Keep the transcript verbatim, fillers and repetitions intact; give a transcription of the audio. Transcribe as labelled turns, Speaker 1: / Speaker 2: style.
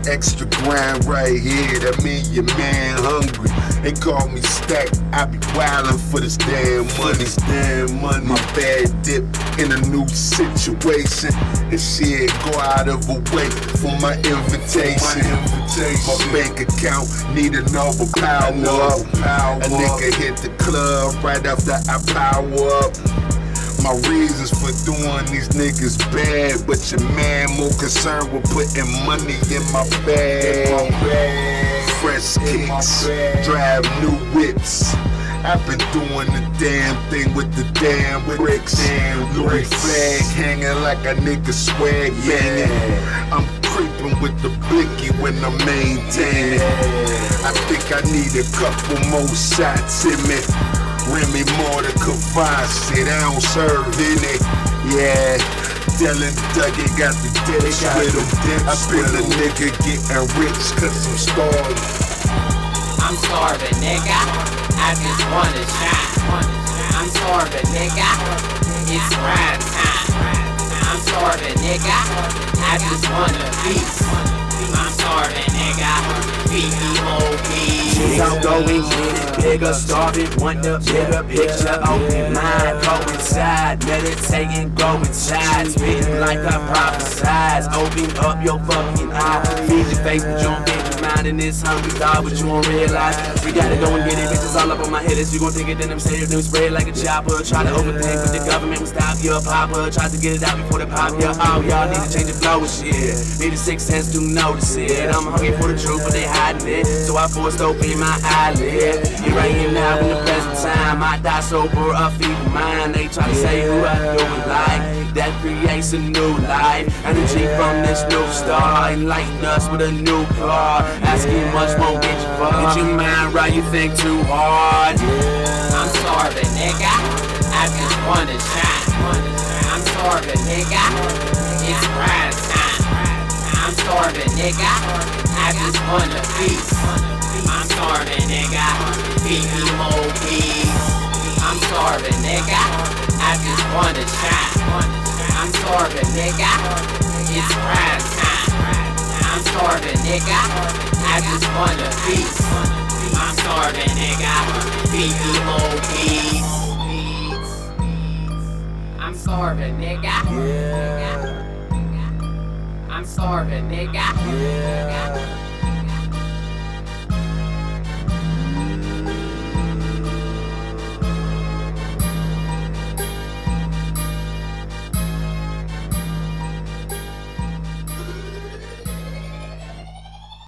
Speaker 1: extra grind right here, that mean your man hungry. They call me Stack, I be wildin' for this damn money. Damn money. My bad dip in a new situation, and shit go out of a way for my invitation. My, invitation. My bank account need another power up. A nigga hit the club right after I power up. My reasons for doing these niggas bad, but your man more concerned with putting money in my bag. Fresh kicks, drive new whips. I've been doing the damn thing with the damn bricks. Louis flag hanging like a nigga swag banging. I'm creeping with the blicky when I'm maintaining. I think I need a couple more shots in me. Remy more than Kavasi, they don't serve in it. Yeah, Dylan Dougie got the dips with him. I feel a nigga getting rich cause I'm starving.
Speaker 2: I'm starving, nigga. I just want a shot. I'm starving, nigga. It's ride time. I'm starving, nigga. I just want a piece. I'm starving, nigga. B E O P.
Speaker 3: I'm going, get it bigger, starving, want the bigger picture, open mind, go inside, meditating, go inside, spitting like I prophesize, open up your fucking eye, feed your face, but you don't feed your mind in this hungry dog, but you won't realize, we gotta go and get it, bitches all up on my head, as you gon' think it, then I'm saying, then spray it like a chopper, try to overthink, but the government will stop your popper, tries to get it out before they pop ya, oh, y'all need to change the flow and shit, need a sixth sense to notice it, I'm hungry for the truth, but they hiding it, so I forced open my eyelid. Here I am now in the present time. I die sober, a feeble mind. They try to say who I doing like that creates a new life. Energy from this new star, enlighten us with a new car. Asking much won't get you far. Get your mind right, you think too hard.
Speaker 2: I'm starving, nigga. I just want a shot. I'm starving, nigga. It's ride time. I'm starving, nigga. I just want a piece. I'm starving, nigga. B E O P. I'm starving, nigga. I just want a shot. I'm starving, nigga. It's ride time. I'm starving, nigga. I just want a piece. I'm starving, nigga. B E O P. I'm starving, nigga.
Speaker 3: Yeah.
Speaker 2: I'm starving, nigga.
Speaker 3: Yeah.